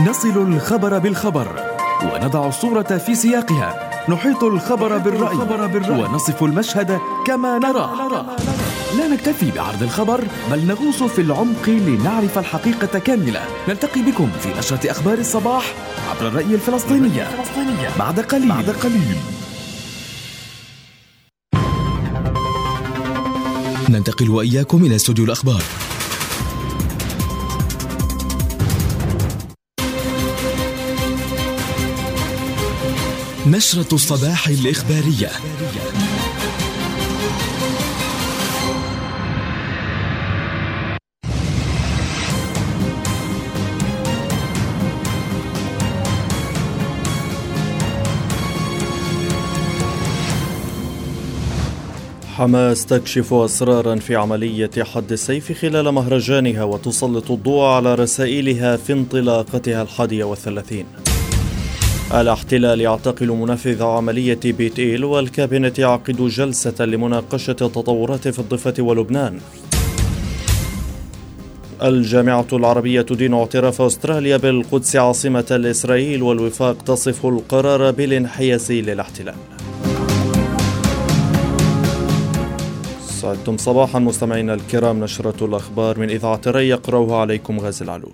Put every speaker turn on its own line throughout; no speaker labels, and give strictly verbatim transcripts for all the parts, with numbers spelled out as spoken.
نصل الخبر بالخبر ونضع الصورة في سياقها، نحيط الخبر بالرأي ونصف المشهد كما نراه. لا نكتفي بعرض الخبر بل نغوص في العمق لنعرف الحقيقة كاملة. نلتقي بكم في نشرة أخبار الصباح عبر الرأي الفلسطينية بعد قليل, بعد قليل. ننتقل وإياكم إلى استوديو الأخبار. نشرة الصباح الإخبارية.
حماس تكشف أسرارا في عملية حد السيف خلال مهرجانها وتسلط الضوء على رسائلها في انطلاقتها الحادية والثلاثين. الاحتلال يعتقل منفذ عملية بيت إيل، والكابينة يعقد جلسة لمناقشة التطورات في الضفة ولبنان. الجامعة العربية تدين اعتراف أستراليا بالقدس عاصمة لإسرائيل، والوفاق تصف القرار بالانحياز للاحتلال. سعدتم صباحا مستمعينا الكرام، نشرة الأخبار من إذاعة الري يقرأها عليكم غازي العلول.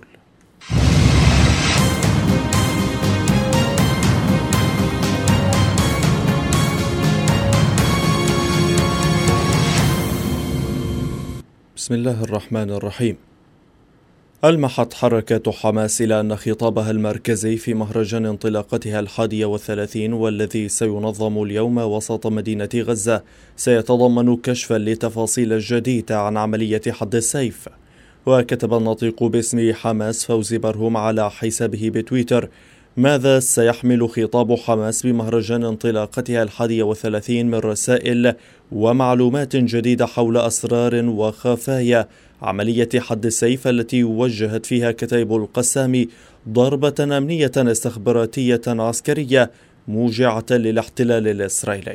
بسم الله الرحمن الرحيم. ألمحت حركة حماس إلى أن خطابها المركزي في مهرجان انطلاقتها الحادية والثلاثين والذي سينظم اليوم وسط مدينة غزة سيتضمن كشفا لتفاصيل جديدة عن عملية حد السيف. وكتب الناطق باسم حماس فوزي برهوم على حسابه بتويتر: ماذا سيحمل خطاب حماس بمهرجان انطلاقتها الحادية والثلاثين من رسائل ومعلومات جديدة حول أسرار وخفايا عملية حد السيف التي وجهت فيها كتائب القسام ضربة أمنية استخباراتية عسكرية موجعة للاحتلال الإسرائيلي.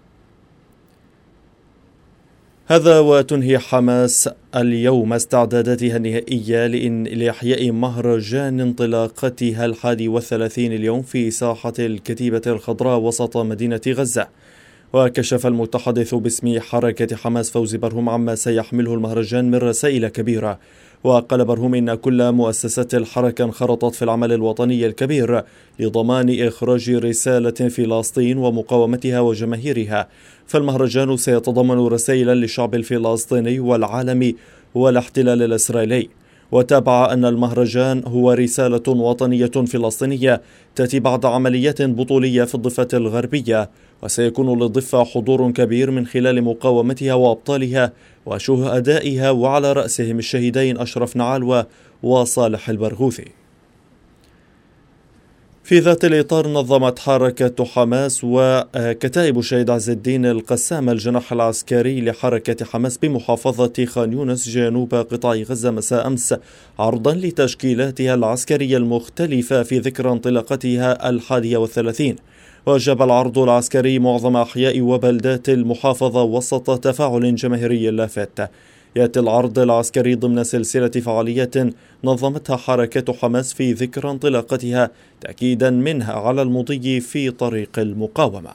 هذا وتنهي حماس اليوم استعداداتها النهائية لإحياء مهرجان انطلاقتها الحادي والثلاثين اليوم في ساحة الكتيبة الخضراء وسط مدينة غزة. وكشف المتحدث باسم حركة حماس فوزي برهوم عما سيحمله المهرجان من رسائل كبيرة. وقال برهوم إن كل مؤسسات الحركة انخرطت في العمل الوطني الكبير لضمان إخراج رسالة فلسطين ومقاومتها وجماهيرها. فالمهرجان سيتضمن رسائلا للشعب الفلسطيني والعالم والاحتلال الإسرائيلي. وتابع أن المهرجان هو رسالة وطنية فلسطينية تأتي بعد عمليات بطولية في الضفة الغربية، وسيكون للضفة حضور كبير من خلال مقاومتها وأبطالها وشهدائها، وعلى رأسهم الشهيدين أشرف نعالوة وصالح البرغوثي. في ذات الإطار نظمت حركة حماس وكتائب الشهيد عز الدين القسام الجناح العسكري لحركة حماس بمحافظة خان يونس جنوب قطاع غزة مساء أمس عرضا لتشكيلاتها العسكرية المختلفة في ذكرى انطلاقتها الحادية والثلاثين. وجاب العرض العسكري معظم أحياء وبلدات المحافظة وسط تفاعل جماهيري لافت. يأتي العرض العسكري ضمن سلسلة فعاليات نظمتها حركة حماس في ذكرى انطلاقتها تأكيدا منها على المضي في طريق المقاومة.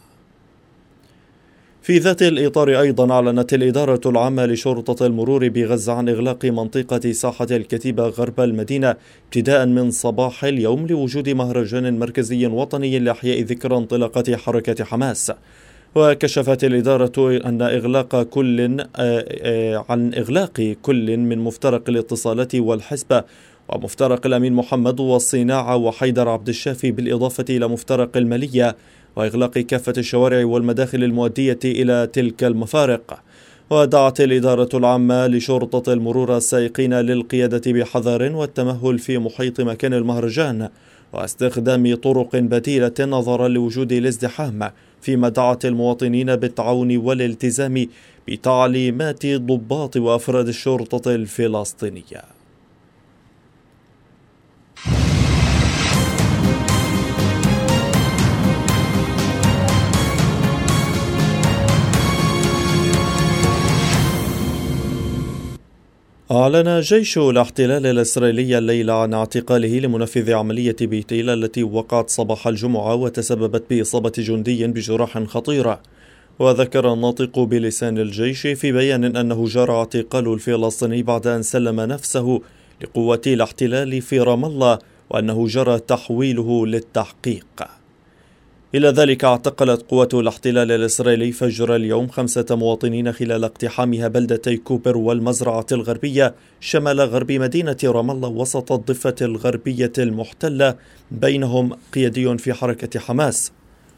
في ذات الإطار أيضا أعلنت الإدارة العامة لشرطة المرور بغزة عن إغلاق منطقة ساحة الكتيبة غرب المدينة ابتداء من صباح اليوم لوجود مهرجان مركزي وطني لإحياء ذكرى انطلاقة حركة حماس. وكشفت الإدارة أن إغلاق كل عن إغلاق كل من مفترق الاتصالات والحسبة ومفترق الأمين محمد والصناعة وحيدر عبد الشافي، بالإضافة إلى مفترق المالية، وإغلاق كافة الشوارع والمداخل المؤدية إلى تلك المفارق. ودعت الإدارة العامة لشرطة المرور السائقين للقيادة بحذر والتمهل في محيط مكان المهرجان واستخدام طرق بديلة نظرا لوجود الازدحام، فيما دعت المواطنين بالتعاون والالتزام بتعليمات ضباط وأفراد الشرطة الفلسطينية. أعلن جيش الاحتلال الإسرائيلي الليلة عن اعتقاله لمنفذ عملية بيتيلا التي وقعت صباح الجمعة وتسببت بإصابة جندي بجراح خطيرة. وذكر الناطق بلسان الجيش في بيان أنه جرى اعتقال الفلسطيني بعد أن سلم نفسه لقوات الاحتلال في رام الله، وأنه جرى تحويله للتحقيق. إلى ذلك اعتقلت قوات الاحتلال الإسرائيلي فجر اليوم خمسة مواطنين خلال اقتحامها بلدتي كوبر والمزرعة الغربية شمال غرب مدينة رام الله وسط الضفة الغربية المحتلة، بينهم قيادي في حركة حماس.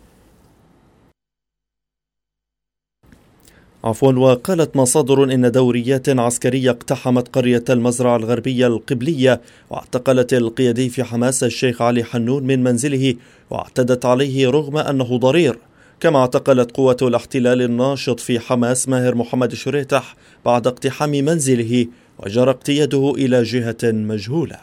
عفوا وقالت مصادر إن دوريات عسكرية اقتحمت قرية المزرعة الغربية القبلية واعتقلت القيادي في حماس الشيخ علي حنون من منزله واعتدت عليه رغم أنه ضرير. كما اعتقلت قوة الاحتلال الناشط في حماس ماهر محمد شريتح بعد اقتحام منزله وجرى اقتياده إلى جهة مجهولة.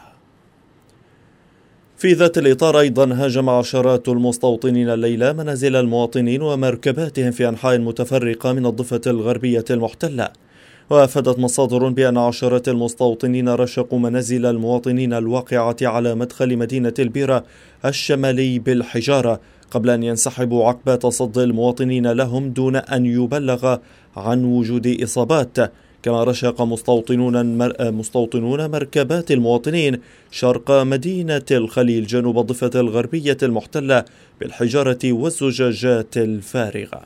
في ذات الإطار أيضا هاجم عشرات المستوطنين الليلة منازل المواطنين ومركباتهم في أنحاء متفرقة من الضفة الغربية المحتلة. وأفادت مصادر بأن عشرات المستوطنين رشقوا منازل المواطنين الواقعة على مدخل مدينة البيرة الشمالي بالحجارة قبل أن ينسحبوا عقب تصدي المواطنين لهم دون أن يبلغ عن وجود إصابات. كما رشق مستوطنون مستوطنون مركبات المواطنين شرق مدينة الخليل جنوب الضفة الغربية المحتلة بالحجارة والزجاجات الفارغة.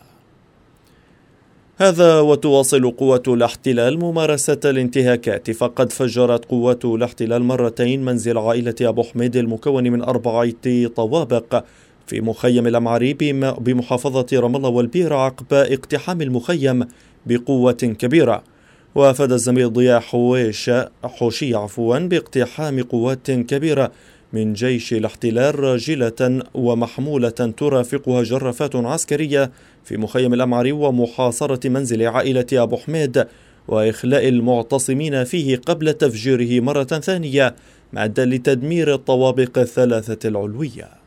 هذا وتواصل قوة الاحتلال ممارسة الانتهاكات، فقد فجرت قوة الاحتلال مرتين منزل عائلة أبو حميد المكون من أربعة طوابق في مخيم الأمعري بمحافظة رام الله والبيرة عقب اقتحام المخيم بقوة كبيرة. وافاد الزميل ضياء حويش حوشي عفوا باقتحام قوات كبيرة من جيش الاحتلال راجلة ومحمولة ترافقها جرافات عسكرية في مخيم الأمعري ومحاصرة منزل عائلة أبو حميد وإخلاء المعتصمين فيه قبل تفجيره مرة ثانية معدا لتدمير الطوابق الثلاثة العلوية.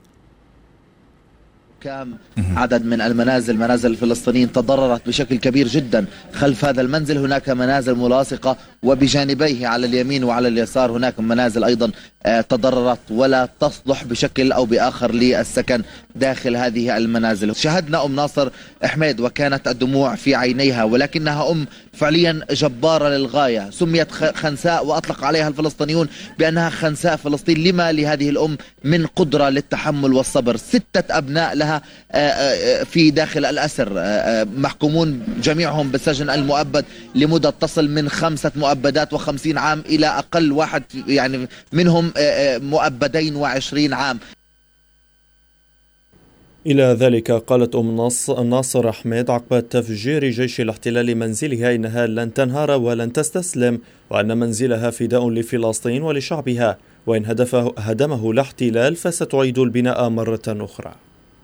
كم عدد من المنازل منازل الفلسطينيين تضررت بشكل كبير جدا. خلف هذا المنزل هناك منازل ملاصقة وبجانبيه على اليمين وعلى اليسار هناك منازل أيضا تضررت ولا تصلح بشكل أو بآخر للسكن داخل هذه المنازل. شاهدنا أم ناصر حميد وكانت الدموع في عينيها، ولكنها أم فعليا جبارة للغاية. سميت خنساء وأطلق عليها الفلسطينيون بأنها خنساء فلسطين. لما لهذه الأم من قدرة للتحمل والصبر؟ ستة أبناء لها في داخل الأسر محكومون جميعهم بالسجن المؤبد لمدة تصل من خمسة مؤبدات وخمسين عام إلى أقل واحد يعني منهم مؤبدين وعشرين عام.
إلى ذلك قالت أم ناصر حميد عقب تفجير جيش الاحتلال لمنزلها إنها لن تنهار ولن تستسلم، وأن منزلها فداء لفلسطين ولشعبها، وإن هدفه هدمه الاحتلال فستعيد البناء مرة أخرى.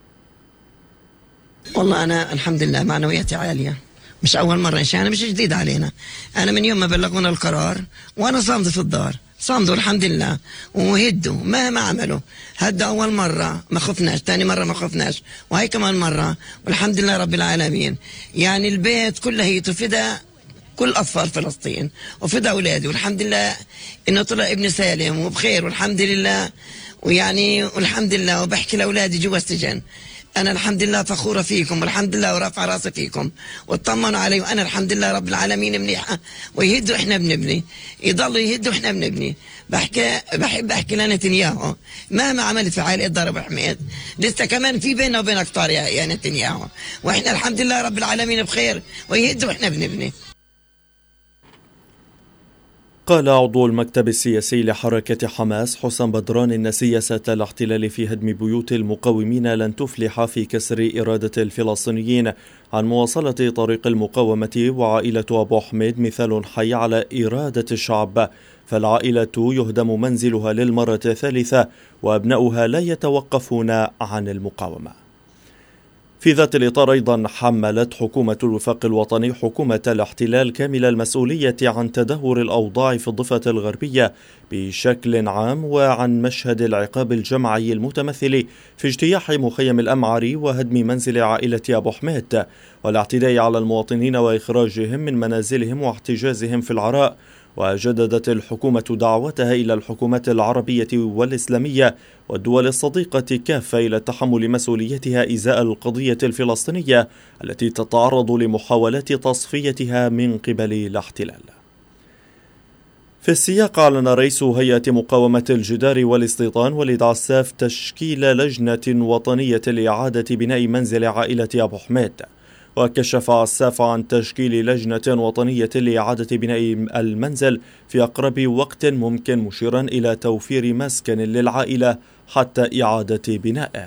والله أنا الحمد لله معنوياتي عالية، مش أول مرة إن شاء الله، مش جديد علينا. أنا من يوم ما بلغونا القرار وأنا صامد في الدار، صامدوا الحمد لله وهدوا مهما عملوا. هدوا أول مرة ما خفناش، تاني مرة ما خفناش، وهي كمان مرة والحمد لله رب العالمين. يعني البيت كله يتفدى كل أطفال فلسطين وفدى أولادي، والحمد لله إنه طلع ابن سالم وبخير والحمد لله. ويعني والحمد لله وبحكي لأولادي جوا السجن أنا الحمد لله فخورة فيكم والحمد لله ورافع راسي فيكم واطمنوا علي، وأنا الحمد لله رب العالمين منيحة. ويهدوا إحنا بنبني، يضلوا يهدوا إحنا بنبني. بحكي بحب أحكي لنتنياهو مهما عملت في عائلة دار أبو حميد لسه كمان في بيننا وبينك طار يا نتنياهو، وإحنا الحمد لله رب العالمين بخير ويهدوا إحنا بنبني.
قال عضو المكتب السياسي لحركة حماس حسام بدران إن سياسة الاحتلال في هدم بيوت المقاومين لن تفلح في كسر إرادة الفلسطينيين عن مواصلة طريق المقاومة، وعائلة أبو حميد مثال حي على إرادة الشعب، فالعائلة يهدم منزلها للمرة الثالثة وأبناؤها لا يتوقفون عن المقاومة. في ذات الإطار أيضا حملت حكومة الوفاق الوطني حكومة الاحتلال كامل المسؤولية عن تدهور الأوضاع في الضفة الغربية بشكل عام وعن مشهد العقاب الجماعي المتمثل في اجتياح مخيم الأمعري وهدم منزل عائلة أبو حميد والاعتداء على المواطنين وإخراجهم من منازلهم واحتجازهم في العراء وجددت الحكومة دعوتها إلى الحكومات العربية والإسلامية والدول الصديقة كافة إلى تحمل مسؤوليتها إزاء القضية الفلسطينية التي تتعرض لمحاولات تصفيتها من قبل الاحتلال. في السياق، أعلن رئيس هيئة مقاومة الجدار والاستيطان وليد عساف تشكيل لجنة وطنية لإعادة بناء منزل عائلة أبو حميد. وكشف عساف عن تشكيل لجنة وطنية لإعادة بناء المنزل في أقرب وقت ممكن، مشيرا إلى توفير مسكن للعائلة حتى إعادة بنائه.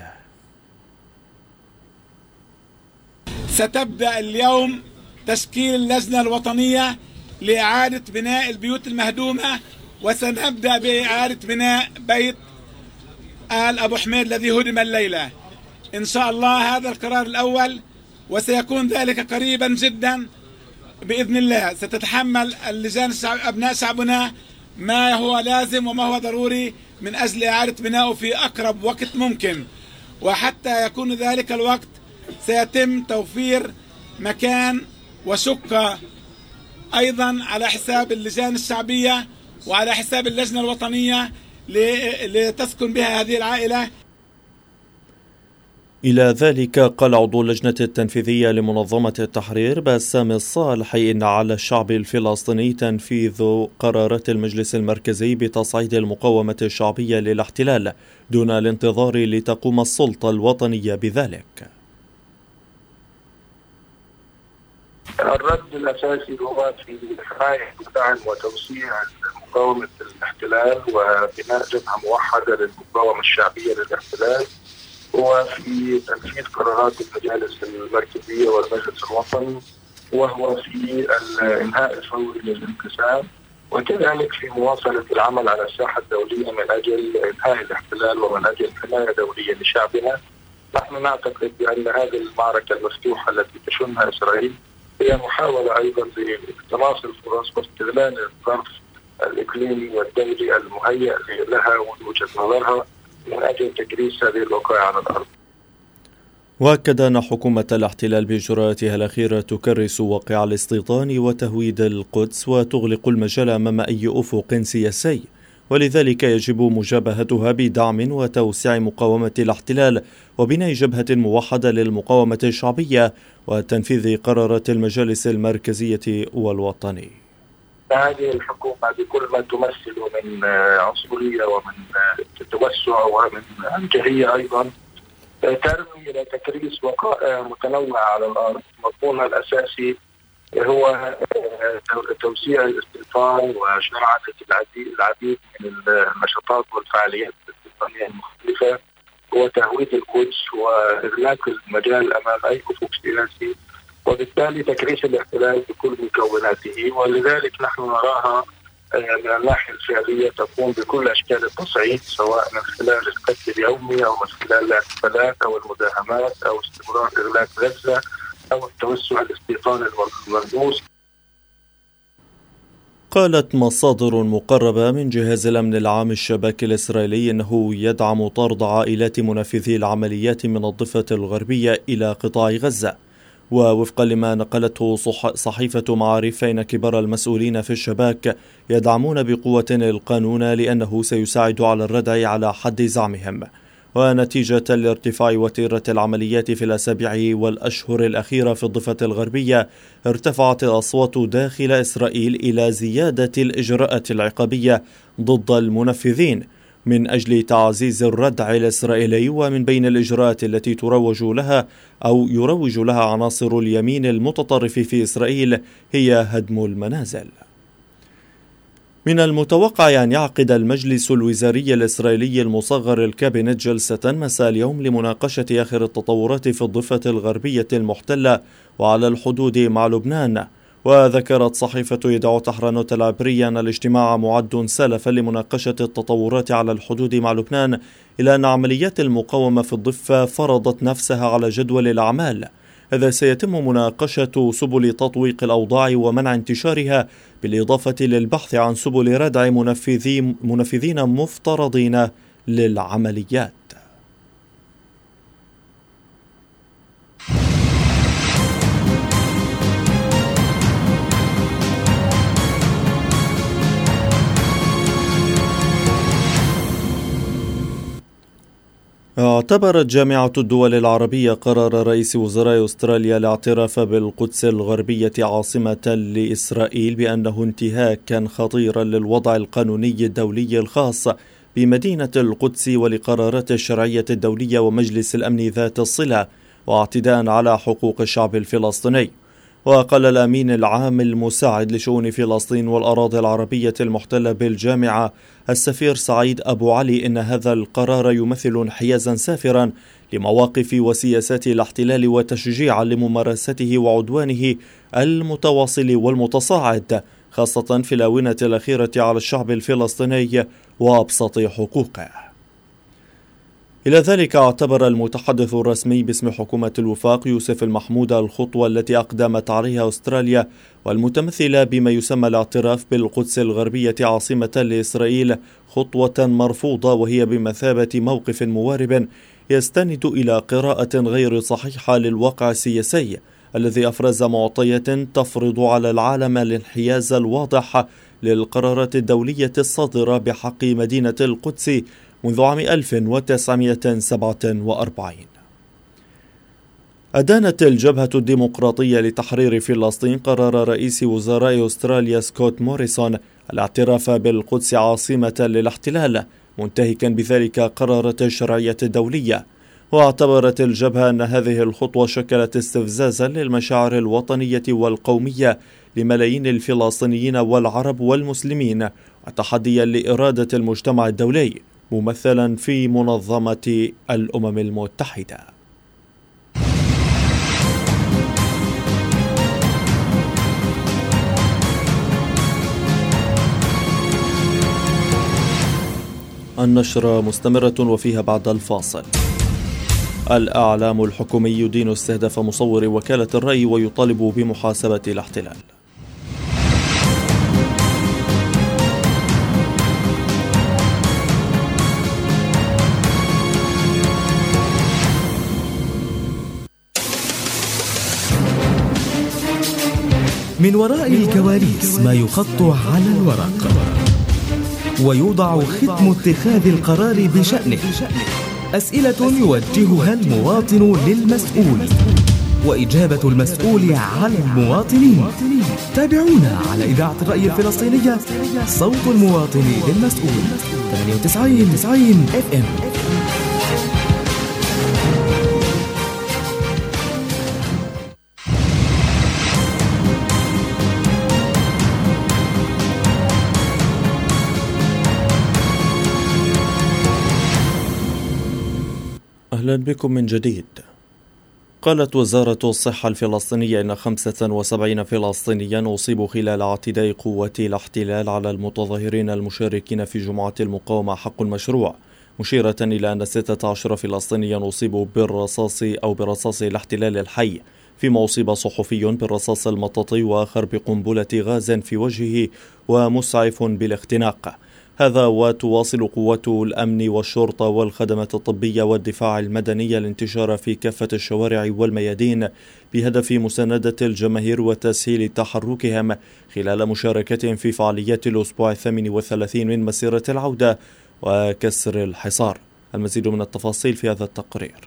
ستبدأ اليوم تشكيل اللجنة الوطنية لإعادة بناء البيوت المهدومة، وسنبدأ بإعادة بناء بيت آل أبو حميد الذي هدم الليلة إن شاء الله. هذا القرار الأول، وسيكون ذلك قريبا جدا بإذن الله. ستتحمل اللجان الشعب أبناء شعبنا ما هو لازم وما هو ضروري من أجل إعادة بنائه في أقرب وقت ممكن، وحتى يكون ذلك الوقت سيتم توفير مكان وشقة أيضا على حساب اللجان الشعبية وعلى حساب اللجنة الوطنية لتسكن بها هذه العائلة.
إلى ذلك قال عضو اللجنة التنفيذية لمنظمة التحرير باسم الصالحي إن على الشعب الفلسطيني تنفيذ قرارات المجلس المركزي بتصعيد المقاومة الشعبية للاحتلال دون الانتظار لتقوم السلطة الوطنية بذلك.
الرد الأساسي هو في حماية ودعم وتوسيع مقاومة الاحتلال وبناء جبهة موحدة للمقاومة الشعبية للاحتلال، وفي تنفيذ قرارات المجالس المركزية والمجلس الوطني، وهو في الإنهاء الفوري للانقسام، وكذلك في مواصلة العمل على الساحة الدولية من أجل إنهاء الاحتلال ومن أجل حماية دولية لشعبنا. نحن نعتقد بأن هذه المعركة المفتوحة التي تشنها إسرائيل هي محاولة أيضا لاقتناص الفرص واستغلال الظرف الإقليمي والدولي المهيئ لها ووجهة نظرها من أجل تكريس هذه الوقائع على الأرض.
وأكد أن حكومة الاحتلال بإجراءاتها الأخيرة تكرس واقع الاستيطان وتهويد القدس وتغلق المجال أمام أي أفق سياسي، ولذلك يجب مجابهتها بدعم وتوسيع مقاومة الاحتلال وبناء جبهة موحدة للمقاومة الشعبية وتنفيذ قرارات المجالس المركزية والوطني.
هذه الحكومة بكل ما تمثل من عنصرية ومن توسع ومن أنجهية أيضا ترمي إلى تكريس وقائع متنوعة على الأرض. مضمونها الأساسي هو توسيع الاستيطان وشرعنة العديد من النشاطات والفعاليات الاستيطانية المختلفة وتهويد القدس وإغلاق المجال أمام أي أفق سياسي، وبالتالي تكريس الاحتلال بكل مكوناته. ولذلك نحن نراها من الناحية الفعلية تقوم بكل أشكال التصعيد، سواء من خلال القتل اليومي أو من خلال الاحتفالات أو المداهمات أو استمرار إغلاق غزة أو التوسع الاستيطاني الملموس.
قالت مصادر مقربة من جهاز الأمن العام الشباك الإسرائيلي أنه يدعم طرد عائلات منفذي العمليات من الضفة الغربية إلى قطاع غزة. ووفقا لما نقلته صحيفة معارف، فإن كبار المسؤولين في الشباك يدعمون بقوة القانون لأنه سيساعد على الردع على حد زعمهم. ونتيجة لارتفاع وتيرة العمليات في الأسابيع والأشهر الأخيرة في الضفة الغربية، ارتفعت الأصوات داخل إسرائيل إلى زيادة الإجراءات العقابية ضد المنفذين من أجل تعزيز الردع الإسرائيلي. ومن بين الإجراءات التي تروج لها أو يروج لها عناصر اليمين المتطرف في إسرائيل هي هدم المنازل. من المتوقع أن يعقد المجلس الوزاري الإسرائيلي المصغر الكابينت جلسة مساء اليوم لمناقشة آخر التطورات في الضفة الغربية المحتلة وعلى الحدود مع لبنان. وذكرت صحيفة يدعوت أحرنوت العبرية أن الاجتماع معد سلفا لمناقشة التطورات على الحدود مع لبنان، إلى أن عمليات المقاومة في الضفة فرضت نفسها على جدول الأعمال. هذا سيتم مناقشة سبل تطويق الأوضاع ومنع انتشارها، بالإضافة للبحث عن سبل ردع منفذين, منفذين مفترضين للعمليات. اعتبرت جامعة الدول العربية قرار رئيس وزراء أستراليا الاعتراف بالقدس الغربية عاصمة لإسرائيل بأنه انتهاكا خطيرا للوضع القانوني الدولي الخاص بمدينة القدس ولقرارات الشرعية الدولية ومجلس الأمن ذات الصلة، واعتداء على حقوق الشعب الفلسطيني. وقال الأمين العام المساعد لشؤون فلسطين والأراضي العربية المحتلة بالجامعة السفير سعيد أبو علي إن هذا القرار يمثل انحيازا سافرا لمواقف وسياسات الاحتلال وتشجيعا لممارسته وعدوانه المتواصل والمتصاعد، خاصة في الآونة الأخيرة على الشعب الفلسطيني وأبسط حقوقه. إلى ذلك اعتبر المتحدث الرسمي باسم حكومة الوفاق يوسف المحمود الخطوة التي أقدمت عليها أستراليا والمتمثلة بما يسمى الاعتراف بالقدس الغربية عاصمة لإسرائيل خطوة مرفوضة، وهي بمثابة موقف موارب يستند إلى قراءة غير صحيحة للواقع السياسي الذي أفرز معطيات تفرض على العالم الانحياز الواضح للقرارات الدولية الصادرة بحق مدينة القدس منذ عام ألف وتسعمائة وسبعة وأربعين. أدانت الجبهة الديمقراطية لتحرير فلسطين قرار رئيس وزراء أستراليا سكوت موريسون الاعتراف بالقدس عاصمة للاحتلال، منتهكا بذلك قرارات الشرعية الدولية. واعتبرت الجبهة أن هذه الخطوة شكلت استفزازا للمشاعر الوطنية والقومية لملايين الفلسطينيين والعرب والمسلمين، وتحديا لإرادة المجتمع الدولي ممثلا في منظمة الأمم المتحدة. النشرة مستمرة وفيها بعد الفاصل. الإعلام الحكومي يدين استهداف مصور وكالة الرأي ويطالب بمحاسبة الاحتلال.
من وراء الكواليس ما يخط على الورق ويوضع ختم اتخاذ القرار بشأنه، أسئلة يوجهها المواطن للمسؤول وإجابة المسؤول على المواطنين. تابعونا على إذاعة الرأي الفلسطينية، صوت المواطن للمسؤول، ثمانية وتسعين إف إم.
أهلا بكم من جديد. قالت وزارة الصحة الفلسطينية إن خمسة وسبعين فلسطينيا أصيبوا خلال اعتداء قوات الاحتلال على المتظاهرين المشاركين في جمعة المقاومة حق مشروع، مشيرة إلى أن ستة عشر فلسطينيا أصيبوا بالرصاص أو برصاص الاحتلال الحي، فيما أصيب صحفي بالرصاص المطاطي وآخر بقنبلة غاز في وجهه ومسعف بالاختناق. هذا وتواصل قوات الأمن والشرطة والخدمات الطبية والدفاع المدني الانتشار في كافة الشوارع والميادين بهدف مساندة الجماهير وتسهيل تحركهم خلال مشاركتهم في فعاليات الأسبوع الثامن والثلاثين من مسيرة العودة وكسر الحصار. المزيد من التفاصيل في هذا التقرير.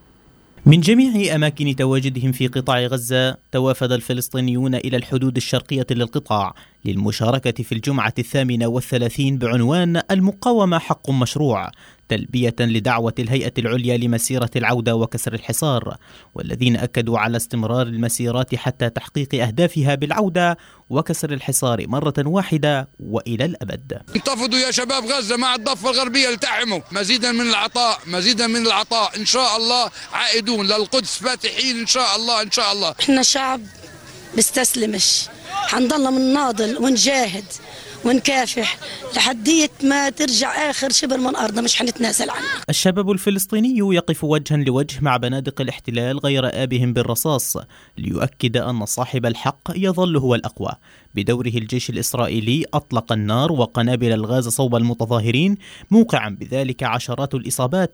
من جميع أماكن تواجدهم في قطاع غزة توافد الفلسطينيون إلى الحدود الشرقية للقطاع للمشاركة في الجمعة الثامنة والثلاثين بعنوان المقاومة حق مشروع، تلبية لدعوة الهيئة العليا لمسيرة العودة وكسر الحصار، والذين أكدوا على استمرار المسيرات حتى تحقيق أهدافها بالعودة وكسر الحصار مرة واحدة وإلى الأبد.
انتفضوا يا شباب غزة مع الضفة الغربية، التحموا مزيدا من العطاء، مزيدا من العطاء إن شاء الله، عائدون للقدس فاتحين إن شاء الله إن شاء الله.
احنا شعب بيستسلمش، حنضلنا من ناضل ونجاهد ونكافح لحدية ما ترجع آخر شبر من أرضنا، مش حنتنازل عنها.
الشباب الفلسطيني يقف وجها لوجه مع بنادق الاحتلال غير آبهم بالرصاص ليؤكد أن صاحب الحق يظل هو الأقوى. بدوره الجيش الإسرائيلي أطلق النار وقنابل الغاز صوب المتظاهرين، موقعا بذلك عشرات الإصابات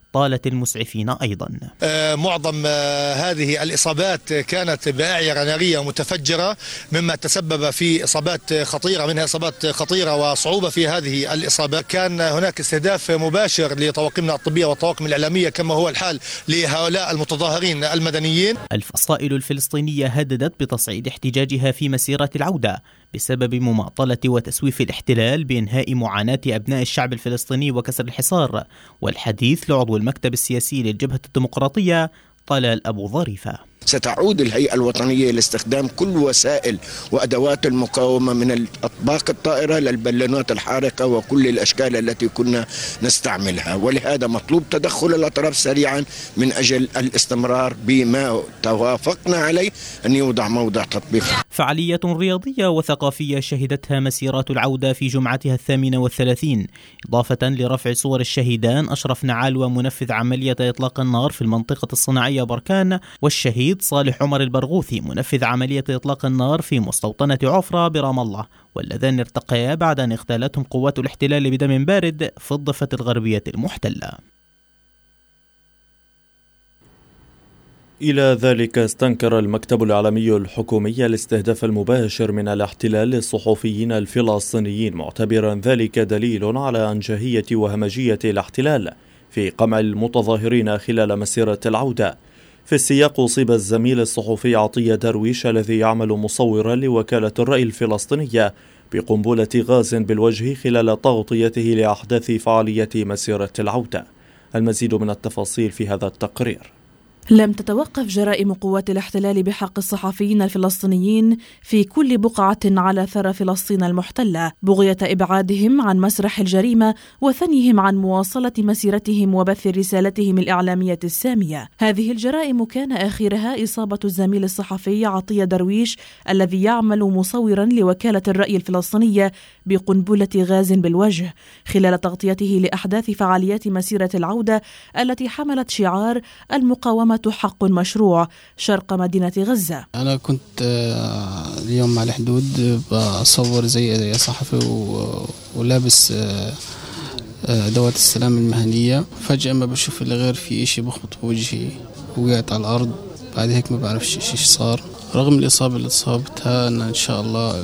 طالت المسعفين أيضا.
معظم هذه الإصابات كانت بأعيرة نارية متفجرة، مما تسبب في إصابات خطيرة، منها إصابات خطيرة وصعوبة في هذه الإصابات. كان هناك استهداف مباشر لطواقمنا الطبية والطواقم الإعلامية كما هو الحال لهؤلاء المتظاهرين المدنيين.
الفصائل الفلسطينية هددت بتصعيد احتجاجها في مسيرة العودة بسبب مماطلة وتسويف الاحتلال بإنهاء معاناة أبناء الشعب الفلسطيني وكسر الحصار. والحديث لعضو المكتب السياسي للجبهة الديمقراطية طلال أبو ظريفة.
ستعود الهيئة الوطنية لاستخدام كل وسائل وأدوات المقاومة من الأطباق الطائرة للبالونات الحارقة وكل الأشكال التي كنا نستعملها، ولهذا مطلوب تدخل الأطراف سريعا من أجل الاستمرار بما توافقنا عليه أن يوضع موضع تطبيق.
فعالية رياضية وثقافية شهدتها مسيرات العودة في جمعتها الثامنة والثلاثين، إضافة لرفع صور الشهيدان أشرف نعال ومنفذ عملية إطلاق النار في المنطقة الصناعية بركان، والشهيد صالح عمر البرغوثي منفذ عملية إطلاق النار في مستوطنة عفرة برام الله، واللذان ارتقيا بعد أن اغتالتهم قوات الاحتلال بدم بارد في الضفة الغربية المحتلة.
إلى ذلك استنكر المكتب الإعلامي الحكومي الاستهداف المباشر من الاحتلال للصحفيين الفلسطينيين، معتبرا ذلك دليل على أنجهية وهمجية الاحتلال في قمع المتظاهرين خلال مسيرة العودة. في السياق أصيب الزميل الصحفي عطية درويش الذي يعمل مصورا لوكالة الرأي الفلسطينية بقنبلة غاز بالوجه خلال تغطيته لأحداث فعالية مسيرة العودة. المزيد من التفاصيل في هذا التقرير.
لم تتوقف جرائم قوات الاحتلال بحق الصحفيين الفلسطينيين في كل بقعة على ثرى فلسطين المحتلة، بغية إبعادهم عن مسرح الجريمة وثنيهم عن مواصلة مسيرتهم وبث رسالتهم الإعلامية السامية. هذه الجرائم كان آخرها إصابة الزميل الصحفي عطية درويش الذي يعمل مصورا لوكالة الرأي الفلسطينية بقنبلة غاز بالوجه خلال تغطيته لأحداث فعاليات مسيرة العودة التي حملت شعار المقاومة حق مشروع شرق مدينة غزة.
أنا كنت اليوم على الحدود بصور زي صحفي ولابس أدوات السلام المهنية، فجأة ما بشوف إلا غير في إشي بخبط بوجهي، وقعت على الأرض. بعد هيك ما بعرفش إيش صار. رغم الإصابة اللي اتصابتها أن إن شاء الله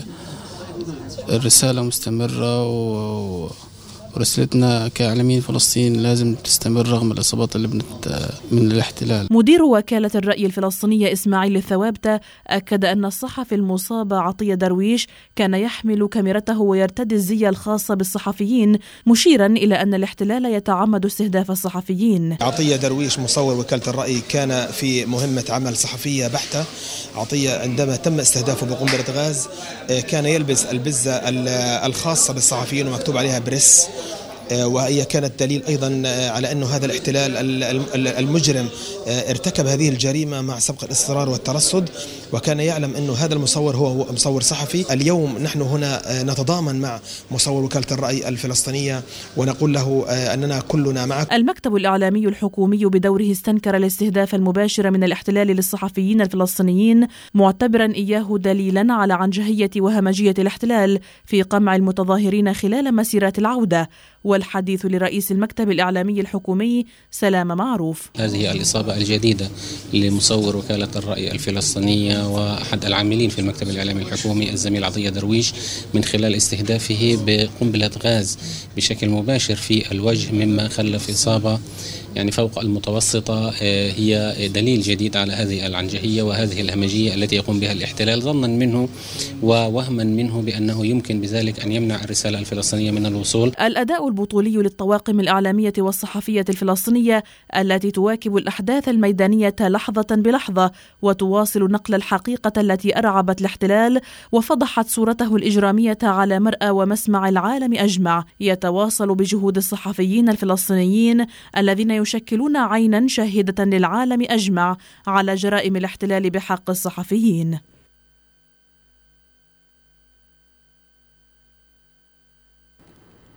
الرسالة مستمرة و ورسالتنا كإعلاميين فلسطين لازم تستمر رغم الإصابات اللي بنت من الاحتلال.
مدير وكالة الرأي الفلسطينية إسماعيل الثوابتة أكد أن الصحفي المصاب عطية درويش كان يحمل كاميرته ويرتدي الزي الخاصة بالصحفيين، مشيرا إلى أن الاحتلال يتعمد استهداف الصحفيين.
عطية درويش مصور وكالة الرأي كان في مهمة عمل صحفية بحتة. عطية عندما تم استهدافه بقنبلة غاز كان يلبس البزة الخاصة بالصحفيين ومكتوب عليها بريس، وهي كانت دليل أيضا على أنه هذا الاحتلال المجرم ارتكب هذه الجريمة مع سبق الإصرار والترصد، وكان يعلم أنه هذا المصور هو مصور صحفي. اليوم نحن هنا نتضامن مع مصور وكالة الرأي الفلسطينية ونقول له أننا كلنا معك.
المكتب الإعلامي الحكومي بدوره استنكر الاستهداف المباشر من الاحتلال للصحفيين الفلسطينيين، معتبرا إياه دليلا على عنجهية وهمجية الاحتلال في قمع المتظاهرين خلال مسيرات العودة. والحديث لرئيس المكتب الإعلامي الحكومي سلام معروف.
هذه الإصابة الجديدة لمصور وكالة الرأي الفلسطينية وأحد العاملين في المكتب الإعلامي الحكومي الزميل عطية درويش من خلال استهدافه بقنبلة غاز بشكل مباشر في الوجه، مما خلف إصابة يعني فوق المتوسطة. هي دليل جديد على هذه العنجهية وهذه الهمجية التي يقوم بها الاحتلال ظنا منه ووهما منه بأنه يمكن بذلك أن يمنع الرسالة الفلسطينية من الوصول.
الأداء البطولي للطواقم الإعلامية والصحفية الفلسطينية التي تواكب الأحداث الميدانية لحظة بلحظة وتواصل نقل الحقيقة التي أرعبت الاحتلال وفضحت صورته الإجرامية على مرأى ومسمع العالم أجمع، يتواصل بجهود الصحفيين الفلسطينيين الذين يشكلون عينا شاهدة للعالم أجمع على جرائم الاحتلال بحق الصحفيين.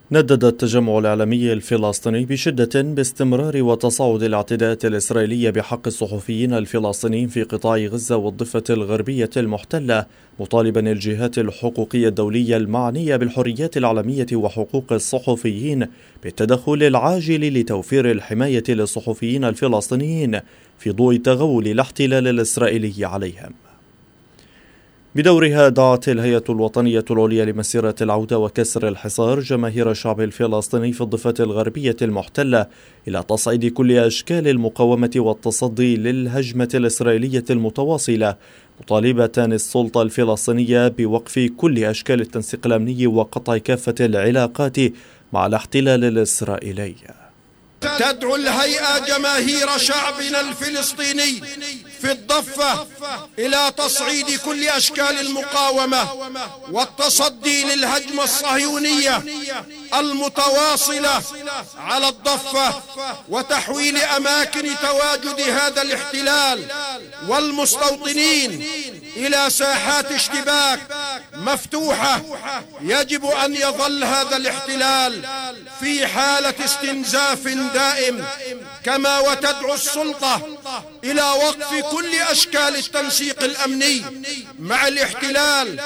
ندد التجمع الإعلامي الفلسطيني بشدة باستمرار وتصاعد الاعتداءات الإسرائيلية بحق الصحفيين الفلسطينيين في قطاع غزة والضفة الغربية المحتلة، مطالبا الجهات الحقوقية الدولية المعنية بالحريات الإعلامية وحقوق الصحفيين بالتدخل العاجل لتوفير الحماية للصحفيين الفلسطينيين في ضوء تغول الاحتلال الإسرائيلي عليهم. بدورها دعت الهيئة الوطنية العليا لمسيرة العودة وكسر الحصار جماهير الشعب الفلسطيني في الضفة الغربية المحتلة إلى تصعيد كل أشكال المقاومة والتصدي للهجمة الإسرائيلية المتواصلة، مطالبة السلطة الفلسطينية بوقف كل أشكال التنسيق الأمني وقطع كافة العلاقات مع الاحتلال الإسرائيلي.
تدعو الهيئة جماهير شعبنا الفلسطيني في الضفة إلى تصعيد كل أشكال المقاومة والتصدي للهجمة الصهيونية المتواصلة على الضفة وتحويل أماكن تواجد هذا الاحتلال والمستوطنين إلى ساحات اشتباك مفتوحة. يجب أن يظل هذا الاحتلال في حالة استنزاف دائم، كما وتدعو السلطة إلى وقف كل أشكال التنسيق الأمني مع الاحتلال.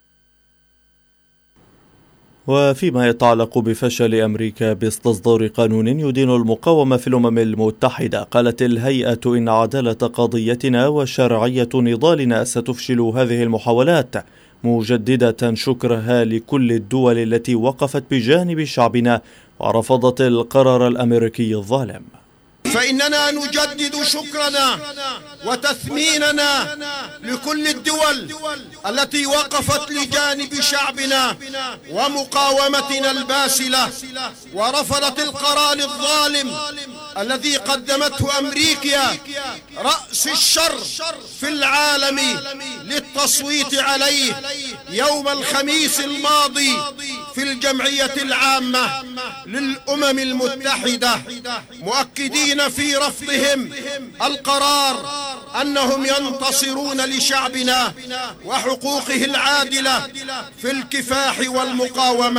وفيما يتعلق بفشل أمريكا باستصدار قانون يدين المقاومة في الأمم المتحدة، قالت الهيئة إن عدالة قضيتنا وشرعية نضالنا ستفشل هذه المحاولات، مجددة شكرها لكل الدول التي وقفت بجانب شعبنا ورفضت القرار الأمريكي الظالم.
فإننا نجدد شكرنا وتثميننا لكل الدول التي وقفت لجانب شعبنا ومقاومتنا الباسلة ورفضت القرار الظالم الذي قدمته أمريكا رأس الشر في العالم للتصويت عليه يوم الخميس الماضي في الجمعية العامة للأمم المتحدة، مؤكدين في رفضهم القرار أنهم ينتصرون لشعبنا وحقوقه العادلة في الكفاح والمقاومة.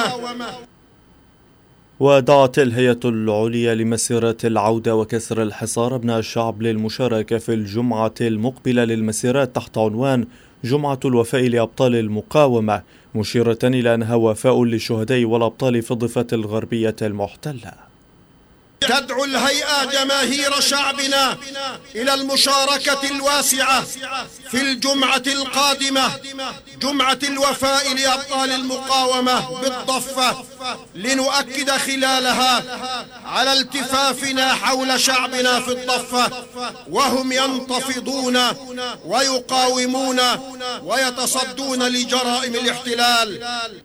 ودعت الهيئة العليا لمسيرة العودة وكسر الحصار أبناء الشعب للمشاركة في الجمعة المقبلة للمسيرات تحت عنوان جمعة الوفاء لأبطال المقاومة، مشيرة إلى أنها وفاء للشهداء والأبطال في الضفة الغربية المحتلة.
تدعو الهيئة جماهير شعبنا إلى المشاركة الواسعة في الجمعة القادمة، جمعة الوفاء لأبطال المقاومة بالضفة، لنؤكد خلالها على التفافنا حول شعبنا في الضفة وهم ينتفضون ويقاومون ويتصدون لجرائم الاحتلال.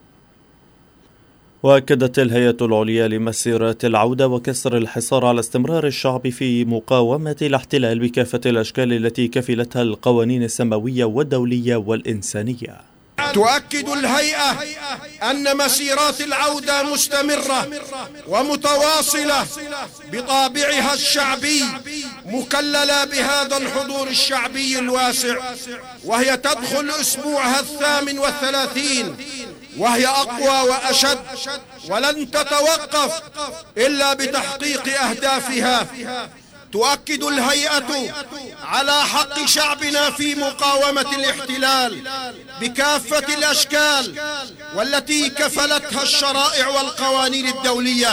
وأكدت الهيئة العليا لمسيرة العودة وكسر الحصار على استمرار الشعب في مقاومة الاحتلال بكافة الأشكال التي كفلتها القوانين السماوية والدولية والإنسانية.
تؤكد الهيئة أن مسيرات العودة مستمرة ومتواصلة بطابعها الشعبي، مكللة بهذا الحضور الشعبي الواسع، وهي تدخل أسبوعها الثامن والثلاثين، وهي أقوى وأشد ولن تتوقف إلا بتحقيق أهدافها. تؤكد الهيئة على حق شعبنا في مقاومة الاحتلال بكافة الأشكال والتي كفلتها الشرائع والقوانين الدولية.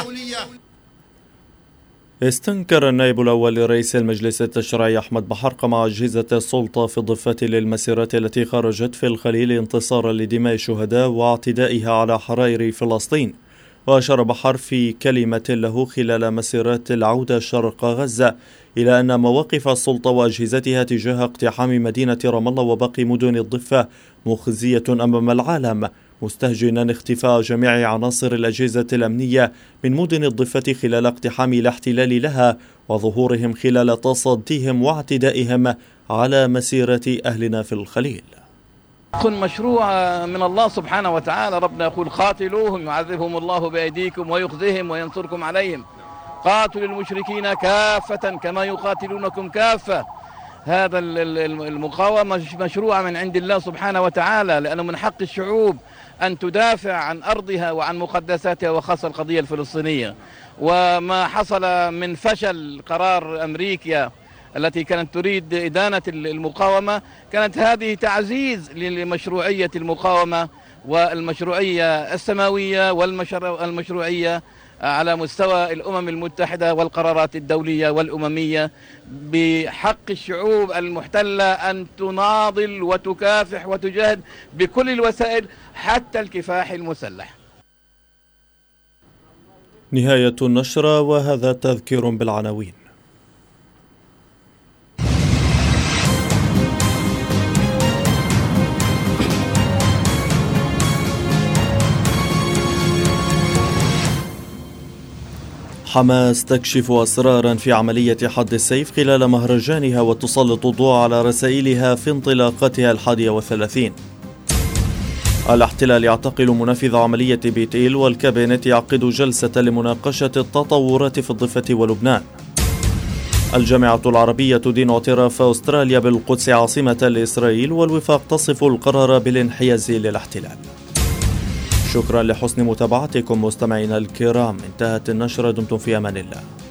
استنكر النائب الأول لرئيس المجلس التشريعي أحمد بحر مع أجهزة السلطة في الضفة للمسيرات التي خرجت في الخليل انتصارا لدماء الشهداء واعتدائها على حرائر فلسطين. وأشار بحر في كلمة له خلال مسيرات العودة شرق غزة إلى أن مواقف السلطة وأجهزتها تجاه اقتحام مدينة رام الله وباقي مدن الضفة مخزية أمام العالم، مستهجنا اختفاء جميع عناصر الأجهزة الأمنية من مدن الضفة خلال اقتحام الاحتلال لها وظهورهم خلال تصديهم واعتدائهم على مسيرة أهلنا في الخليل.
كن مشروع من الله سبحانه وتعالى. ربنا يقول قاتلوهم يعذبهم الله بأيديكم ويخزيهم وينصركم عليهم، قاتلوا المشركين كافة كما يقاتلونكم كافة هذا المقاومة مشروع من عند الله سبحانه وتعالى، لأنه من حق الشعوب أن تدافع عن أرضها وعن مقدساتها، وخاصة القضية الفلسطينية. وما حصل من فشل قرار أمريكا التي كانت تريد إدانة المقاومة، كانت هذه تعزيز لمشروعية المقاومة والمشروعية السماوية والمشروعية على مستوى الأمم المتحدة والقرارات الدولية والأممية، بحق الشعوب المحتلة أن تناضل وتكافح وتجاهد بكل الوسائل حتى الكفاح المسلح.
نهاية النشرة، وهذا تذكير بالعناوين. حماس تكشف أسرارا في عملية حد السيف خلال مهرجانها وتسلط الضوء على رسائلها في انطلاقتها الحادية والثلاثين. الاحتلال يعتقل منفذ عملية بيت إيل، والكابينت يعقد جلسة لمناقشة التطورات في الضفة ولبنان. الجامعة العربية تدين اعتراف أستراليا بالقدس عاصمة لإسرائيل، والوفاق تصف القرار بالانحياز للاحتلال. شكرا لحسن متابعتكم مستمعينا الكرام، انتهت النشرة، دمتم في أمان الله.